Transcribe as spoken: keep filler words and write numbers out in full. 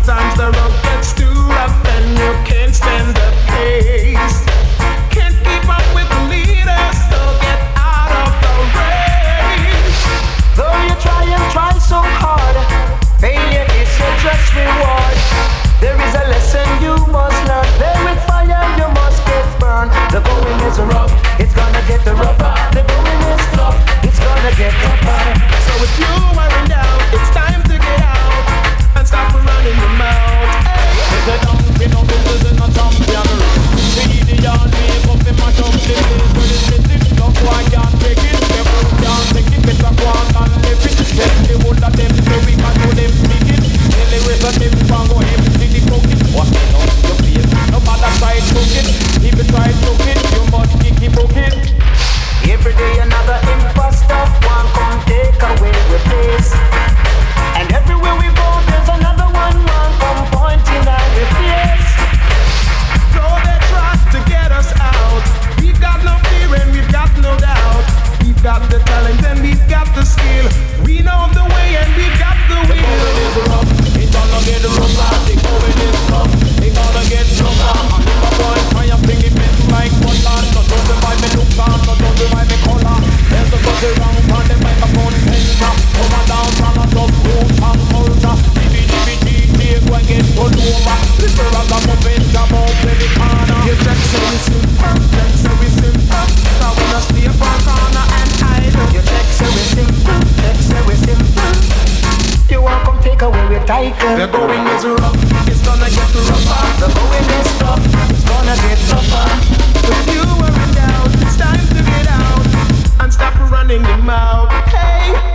Sometimes the road gets too rough and you can't stand the pace. Can't keep up with the leaders, so get out of the race. Though you try and try so hard, failure is your just reward. There is a lesson you must learn. There with fire you must get burned. The going is rough, it's gonna get the rougher. The going is tough, it's gonna get tougher. So if you wearing down, it's time to get out and stop running your mouth. Hey. It's a donkey, no business in a champion. The idiot make up in my top. The place where the city, no one can take it. The food can't take it, better go on and live it. Tell the whole of them, so we can do them speak it. Tell the rest of them, can go empty the pocket. What they know, you feel, no matter try to cook it. If you try to cook it, you must kick it, book it. Every day another imposter, one come take away with place. And everywhere we go, there's another one, one come pointing at the face. Though they try to get us out, we've got no fear and we've got no doubt. We've got the talent and we've got the skill. We know the way and we've got the will. The going is rough, it's gonna get rougher. The going is tough, it's gonna get tougher. And if a boy try and bring it in like butter, not only by me look on, not only by me color. There's a buzz around on the microphone center. Come on down from a top root and culture. D B D B D J go and get pulled over. People are gonna bend them out to the corner. You check so we simple, check so we simple. Now we just stay up on corner and hide. You check so we simple, check so we simple. You want come take away with title. The going is rough, it's gonna get rougher. The going is tough, it's gonna get tougher. If you wearing down, it's time to get out and stop running your mouth. Hey.